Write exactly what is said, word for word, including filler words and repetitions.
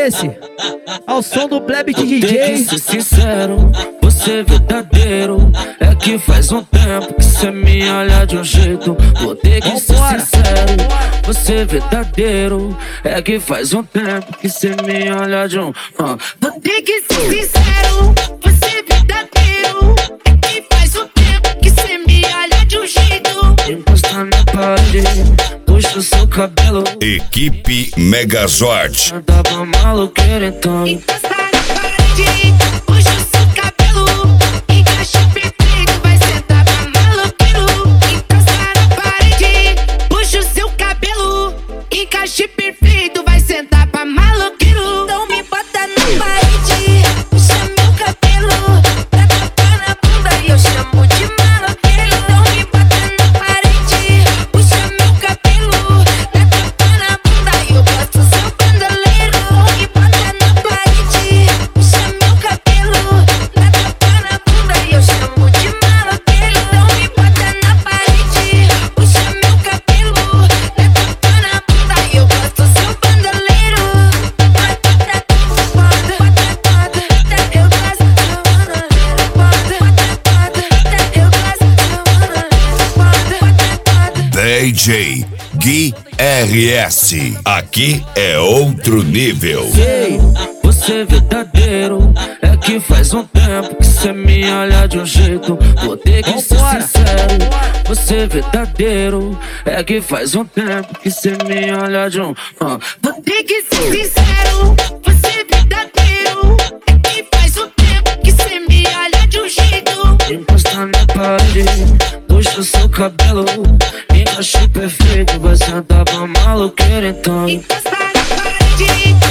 esse? Ao som do Plebe de D J. Tem que ser sincero, você verdadeiro. É que faz um tempo que cê me olha de um jeito. Vou ter que ser sincero, você verdadeiro. É que faz um tempo que cê me olha de um uh. Vou ter que ser sincero, você verdadeiro. É que faz um tempo que cê me olha de um jeito. Encosta na parede, puxa o seu cabelo. Equipe Megazord. Tava maloqueiro então. Encosta na parede, puxa o seu cabelo. Encaixa perfeito, vai sentar pra maloqueiro. Encosta na parede, puxa o seu cabelo. Encaixe perfeito, vai sentar pra maloqueiro. Então me bota na parede, puxa meu cabelo. Pra tapar na bunda e eu chamo de maloqueiro. Então me bota na parede, puxa meu cabelo. Pra tapar na bunda e eu gosto seu bandoleiro. Me bota na parede, puxa meu cabelo. Pra tapar na bunda e eu chamo de maloqueiro. Então me bota na parede, puxa meu cabelo. Pra tapar na bunda e eu gosto seu bandoleiro. D J Gui R S. Aqui é outro nível. Ei, você verdadeiro. É que faz um tempo que cê me olha de um jeito. Vou ter que ser sincero, você verdadeiro. É que faz um tempo que cê me olha de um uh. Vou ter que ser sincero, você verdadeiro. É que faz um tempo que cê me olha de um jeito. Encosta na parede, puxa o seu cabelo. Encaixe perfeito, vai sentar pra maloqueiro então. Encosta na parede,